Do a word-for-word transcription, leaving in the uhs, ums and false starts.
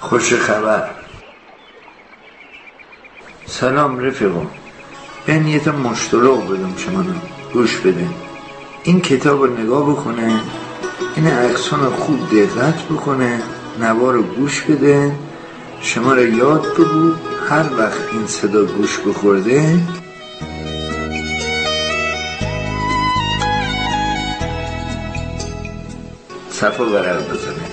خوش خبر. سلام رفیقم، این یه تا مشترک بدم شما گوش بدین. این کتاب رو نگاه بکنه، این عکسان خوب دقت بکنه، نوار رو گوش بده، شما رو یاد بگو هر وقت این صدا گوش بخورده صفا ورق بزنه.